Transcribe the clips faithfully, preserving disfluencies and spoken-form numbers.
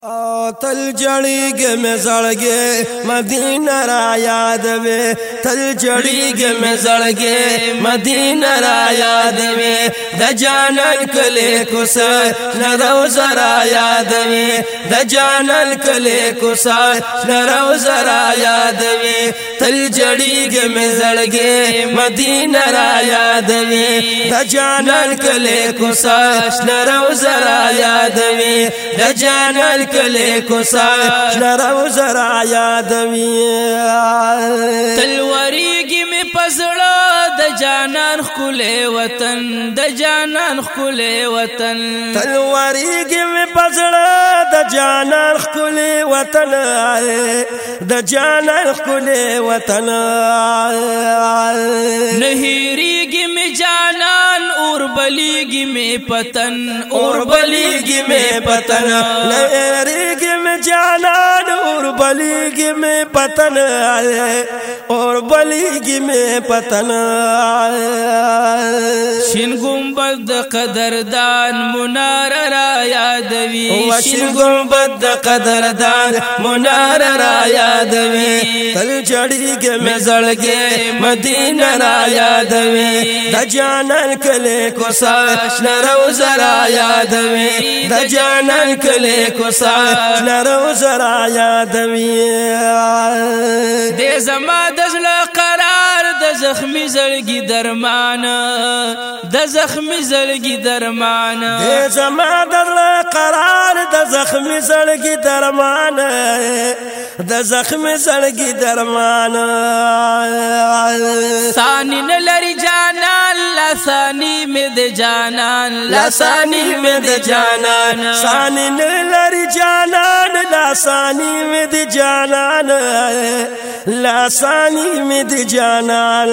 او تل جړیږي مې زړګي مدینه را یاد وې تل جړیږي مې زړګي مدینه را یاد وې د جانان کله کوسه نرو زرا یاد وې د جانان کله کوسه نرو زرا یاد وې تل جړیږي مې زړګي مدینه را یاد وې د جانان کله کوسه نرو زرا یاد وې د جانان کله کوسا نرو زرا یاد وی تلوریږي می پزړه د جانان خله وطن د جانان خله وطن تلوریږي می پزړه د جانان خله وطن د جانان خله وطن نهيريږي می جانان اور بلیږي می پتن اور بلیږي می پتن ریگی میں جانان اور بلیگی میں پتن اور بلیگی میں پتن شین گنبد قدردان منار را یادوی شین گنبد قدردان منار را یادوی تل جڑیگی میں زڑگی مدینہ را یادوی دا جانان کلے کو ساش نرو زرا یادوی دا جانان کلے کو ساش نرو زرا یادوی دے زما دزل قرار د زخمی زړګي درمان د زخمی زړګي درمان دے زما دزل قرار د زخمی زړګي درمان د زخمی زړګي درمان ثانی نلری جانان لسانی میں د جانان لسانی میں د جانان ثانی نلری جانان لسانی میں د جانان لسانی میں د جانان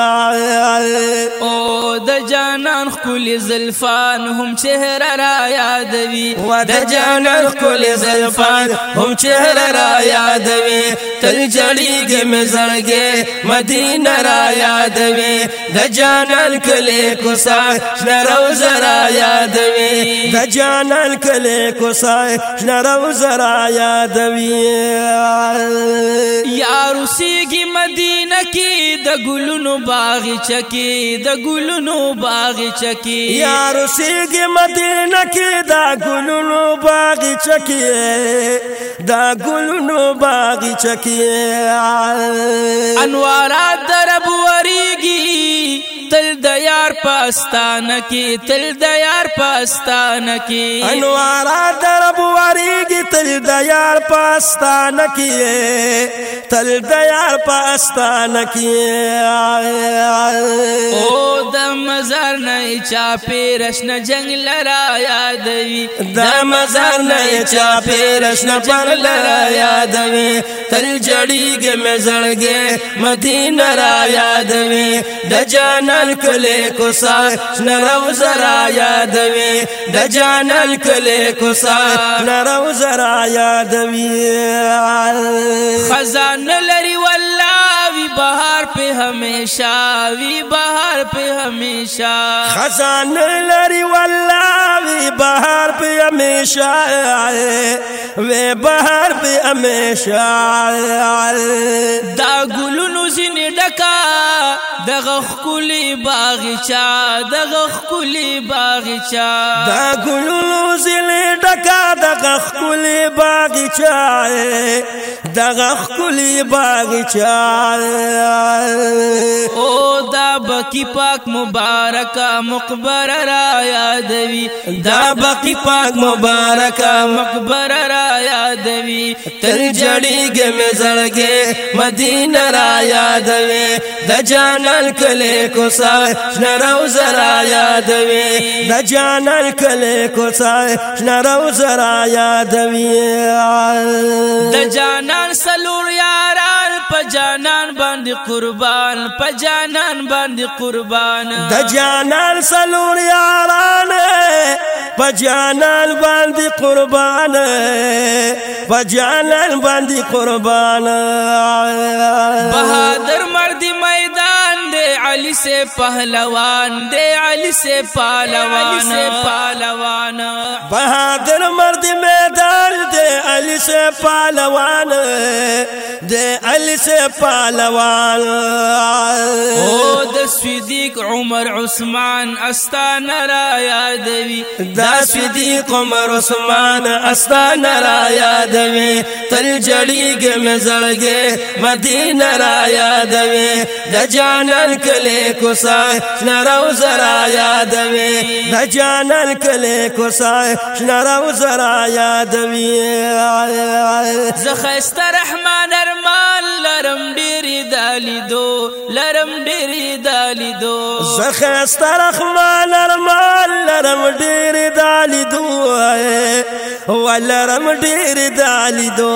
او د جانان خل زلفان هم چهره را یادوي و د جانان خل زلفان هم چهره را یادوي تل جړیږي مې زړګي مدینه را یادوي د جانان کله کوسا نرو زرا یادوي د جانان کله کوسا نرو زرا یادوي یارو سیږي مدینه کې د ګلونو باغچه کې د ګلونو باغچه کې یارو سیږي مدینه کې د ګلونو باغچه کې د ګلونو باغچه کې انوارات درب وریږي تل د یار پاستانه کې تل د یار پاستانه کې انوارات درب وریږي تل د یار پاستانه کې تل د یار پاستانه کې او د مزار نه چا پیرشن جنگ لرا یادوي د مزار نه چا پیرشن پر لرا یادوي تل جړیږي مې زړګي مدینه را یادوي د جانان کله کوسا نرو زرا یادوي د جانان کله کوسا نرو زرا یادوي خزان لري والله وی بہار پہ ہمیشہ وی بہار پہ ہمیشہ خزان لري والله وی بہار پہ ہمیشہ وی بہار پہ ہمیشہ دا گلونو زینی ڈکا دغه خلی باغچا دغه خلی باغچا دا ګلونو زینی ډکا دغه خلی باغچا دغه خلی باغچا او دا بکی پاک مبارکا مقبر را یادوی دا بکی پاک مبارکا مقبر را یادوی تل جړیږي مې زړګي مدینه را یادوي د جانان کله کوسا نرو زرا یادوي د جانان کله کوسا نرو زرا یادوي د جانان سلور یاران په جانان باندې قربان په جانان باندې قربان د جانان سلور یاران په جانان باندې قربان په جانان باندې قربان بہادر مرد میدان دے علی سے پہلوان دے علی سے پہلوان پہلوان بہادر مرد میدان دے علی سے پہلوان دے علی سے پہلوان او د صدیق عمر عثمان استان را یادوی دا صدیق عمر عثمان استان را یادوی تل جڑیږي مې زړګي مدینه را یادوي د جانان کله کوسا نراو زرا یادوي د جانان کله کوسا نراو زرا یادوي زخست رحمان ارمان لرم ډيري دالي دو لرم ډيري دالي دو زخست رحمان ارمان لرم ډيري دالي دو ولرم ډيري دالي دو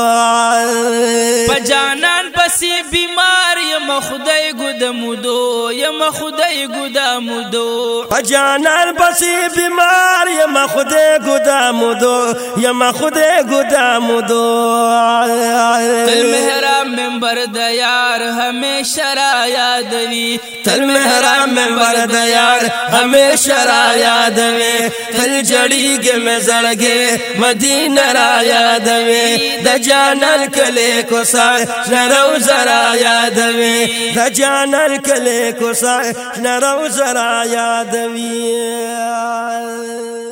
پجانان پسی بیمار یم خدای ګدمودو یم خدای ګدمودو پجانان پسی بیمار یم خدای ګدمودو یم خدای ګدمودو تل محراب منبر د یار همیشه را یادوي تل محراب منبر د یار همیشه را یادوي تل جړیږي مې زړګي مدینه را یادوي د جانان کله کوسا نرو زرا یادوي د جانان کله کوسا نرو زرا یادوي